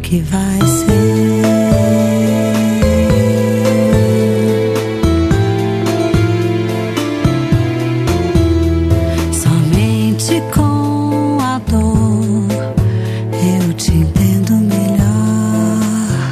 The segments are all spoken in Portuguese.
que vai ser. Somente com a dor eu te entendo melhor,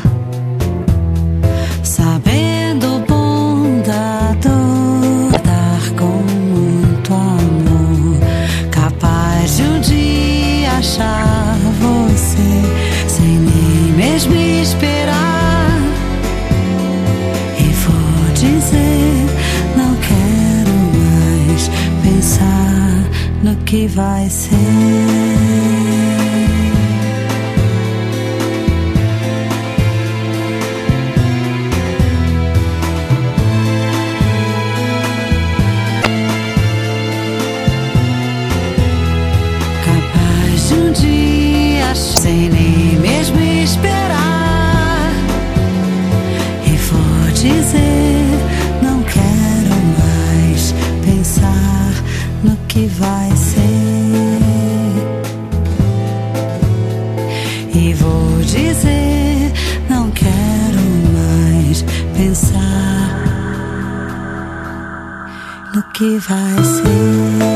sabendo o bom da dor, dar com muito amor, capaz de um dia achar você sem nem mesmo esperar. E vou dizer, não quero mais pensar no que vai ser. Capaz de um dia sem nem mesmo esperar. E vou dizer, não quero mais pensar no que vai ser. E vou dizer, não quero mais pensar no que vai ser.